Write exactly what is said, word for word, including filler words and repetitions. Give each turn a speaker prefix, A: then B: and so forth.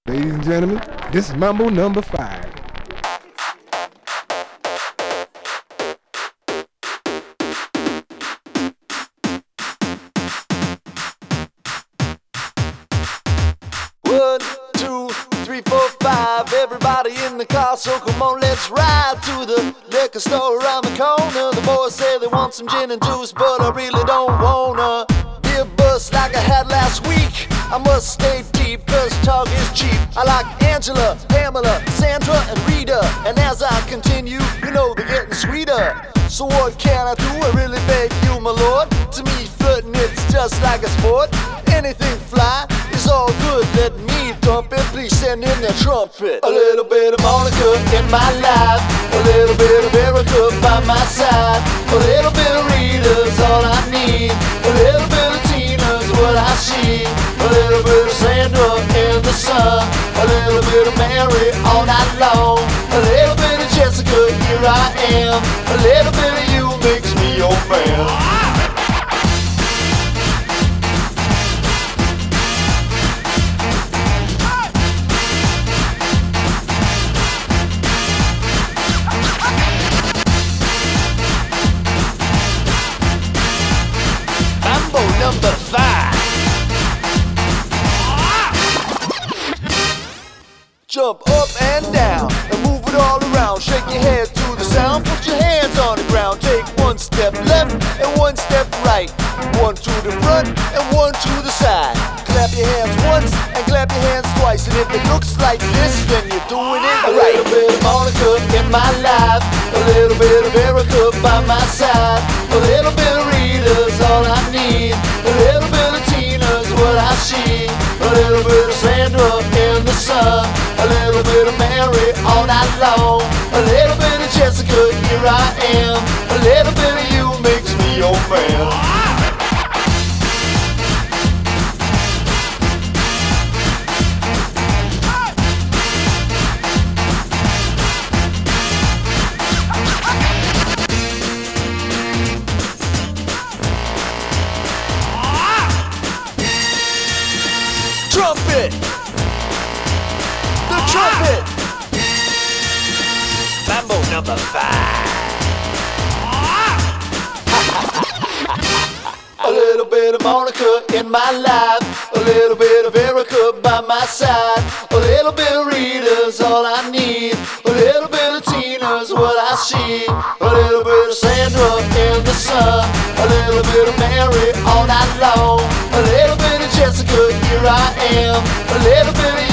A: Ladies and gentlemen, this is Mambo number five.
B: One, two, three, four, five. Everybody in the car, so come on, let's ride to the liquor store around the corner. The boys say they want some gin and juice, but I really don't wanna be a bust like I had last week. I must stay deep, cause talk is cheap. I like Angela, Pamela, Sandra, and Rita. And as I continue, you know they're getting sweeter. So what can I do? I really beg you, my lord. To me, flirting, it's just like a sport. Anything fly is all good. Let me dump it, please send in the trumpet. A little bit of Monica in my life, a little bit of Erica by my side, a little bit of Rita's all I need, a little bit of Tina's what I see, a little bit of Sandra in the sun, a little bit of Mary all night long, a little bit of Jessica, here I am, a little bit of you makes me your man. Number five. Jump up and down and move it all around. Shake your head to the sound. Put your hands on the ground. Take one step left and one step right. One to the front and one to the side. Clap your hands once and clap your hands twice. And if it looks like this, then you're doing it right. A little bit of Monica in my life, a little bit of Erica by my side, a little bit of Rita's all I need, a little bit of Tina's what I see, a little bit of Sandra in the sun, a little bit of Mary all night long, a little bit of Jessica, here I am, a little bit of you makes me your man. Trumpet! The trumpet! Mambo number five. A little bit of Monica in my life, a little bit of Erica by my side, a little bit of Rita's all I need, a little bit of Tina's what I see, a little bit of Sandra in the sun, a little bit of Mary all night long, a little bit of Jessica, here I am, a little bit of